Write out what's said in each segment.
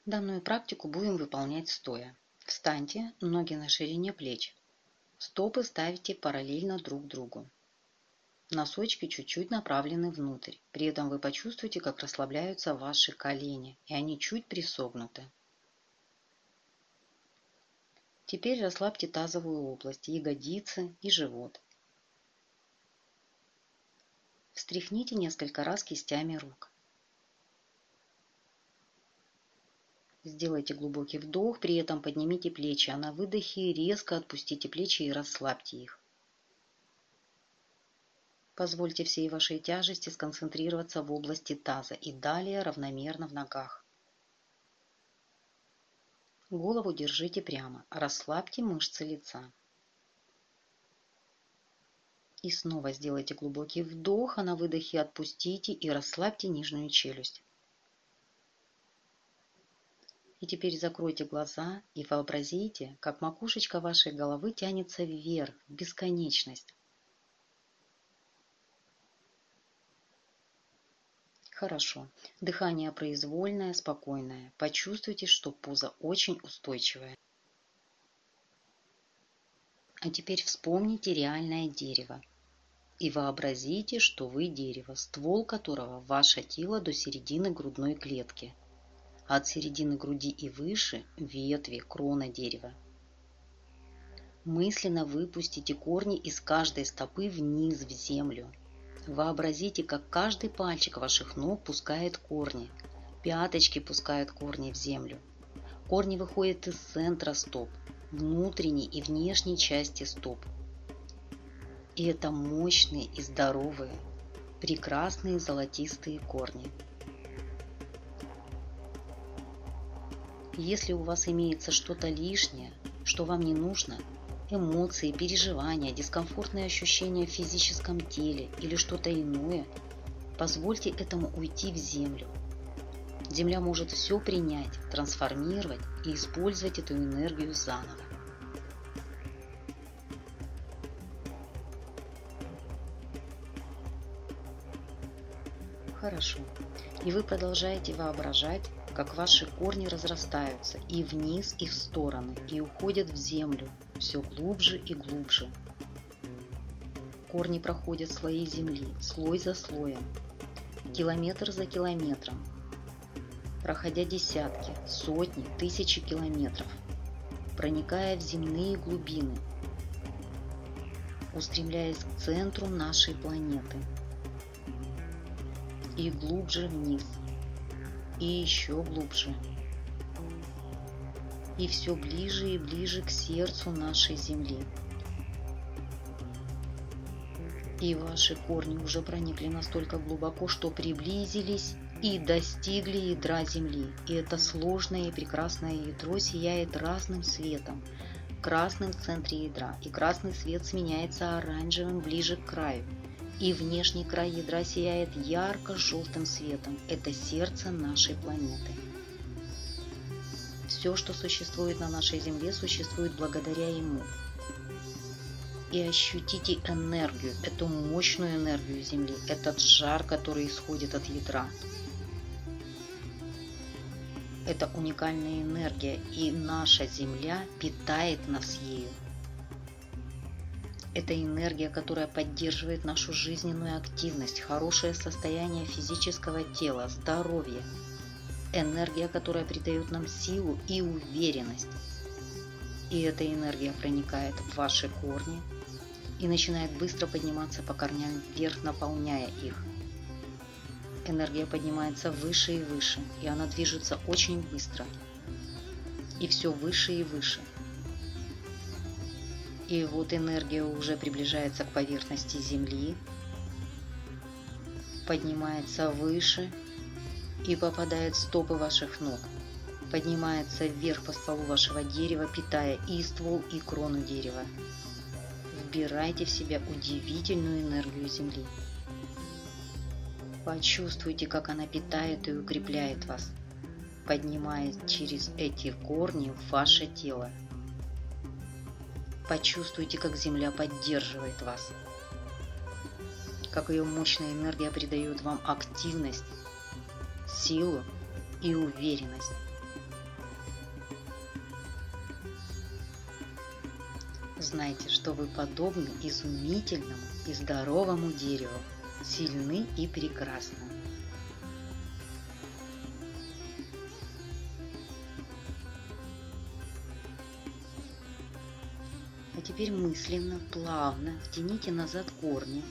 Данную практику будем выполнять стоя. Встаньте, ноги на ширине плеч. Стопы ставите параллельно друг другу. Носочки чуть-чуть направлены внутрь. При этом вы почувствуете, как расслабляются ваши колени, и они чуть присогнуты. Теперь расслабьте тазовую область, ягодицы и живот. Встряхните несколько раз кистями рук. Сделайте глубокий вдох, при этом поднимите плечи, а на выдохе резко отпустите плечи и расслабьте их. Позвольте всей вашей тяжести сконцентрироваться в области таза и далее равномерно в ногах. Голову держите прямо, расслабьте мышцы лица. И снова сделайте глубокий вдох, а на выдохе отпустите и расслабьте нижнюю челюсть. И теперь закройте глаза и вообразите, как макушечка вашей головы тянется вверх, в бесконечность. Хорошо. Дыхание произвольное, спокойное. Почувствуйте, что поза очень устойчивая. А теперь вспомните реальное дерево. И вообразите, что вы дерево, ствол которого ваше тело до середины грудной клетки. От середины груди и выше – ветви, крона дерева. Мысленно выпустите корни из каждой стопы вниз в землю. Вообразите, как каждый пальчик ваших ног пускает корни, пяточки пускают корни в землю. Корни выходят из центра стоп, внутренней и внешней части стоп. И это мощные и здоровые, прекрасные золотистые корни. Если у вас имеется что-то лишнее, что вам не нужно, эмоции, переживания, дискомфортные ощущения в физическом теле или что-то иное, позвольте этому уйти в землю. Земля может все принять, трансформировать и использовать эту энергию заново. Хорошо. И вы продолжаете воображать, как ваши корни разрастаются и вниз, и в стороны, и уходят в землю все глубже и глубже. Корни проходят слои земли, слой за слоем, километр за километром, проходя десятки, сотни, тысячи километров, проникая в земные глубины, устремляясь к центру нашей планеты и глубже вниз. И еще глубже. И все ближе и ближе к сердцу нашей Земли. И ваши корни уже проникли настолько глубоко, что приблизились и достигли ядра Земли. И это сложное и прекрасное ядро сияет разным светом. Красным в центре ядра. И красный свет сменяется оранжевым ближе к краю. И внешний край ядра сияет ярко-желтым светом. Это сердце нашей планеты. Все, что существует на нашей Земле, существует благодаря ему. И ощутите энергию, эту мощную энергию Земли, этот жар, который исходит от ядра. Это уникальная энергия, и наша Земля питает нас ею. Это энергия, которая поддерживает нашу жизненную активность, хорошее состояние физического тела, здоровье. Энергия, которая придает нам силу и уверенность. И эта энергия проникает в ваши корни и начинает быстро подниматься по корням вверх, наполняя их. Энергия поднимается выше и выше, и она движется очень быстро. И все выше и выше. И вот энергия уже приближается к поверхности Земли, поднимается выше и попадает в стопы ваших ног, поднимается вверх по стволу вашего дерева, питая и ствол, и крону дерева. Вбирайте в себя удивительную энергию Земли. Почувствуйте, как она питает и укрепляет вас, поднимаясь через эти корни в ваше тело. Почувствуйте, как Земля поддерживает вас, как ее мощная энергия придает вам активность, силу и уверенность. Знайте, что вы подобны изумительному и здоровому дереву, сильны и прекрасны. А теперь мысленно, плавно втяните назад корни.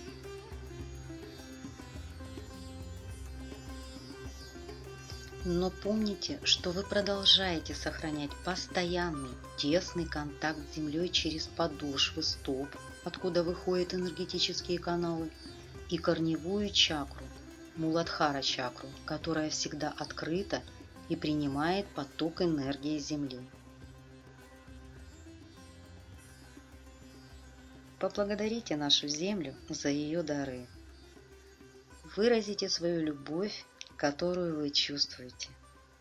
Но помните, что вы продолжаете сохранять постоянный, тесный контакт с землей через подошвы стоп, откуда выходят энергетические каналы, и корневую чакру, Муладхара чакру, которая всегда открыта и принимает поток энергии Земли. Поблагодарите нашу Землю за ее дары. Выразите свою любовь, которую вы чувствуете.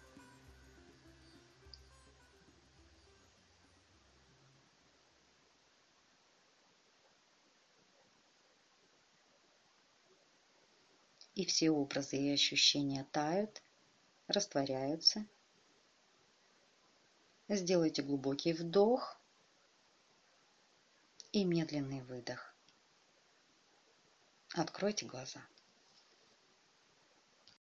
И все образы и ощущения тают, растворяются. Сделайте глубокий вдох и медленный выдох. Откройте глаза.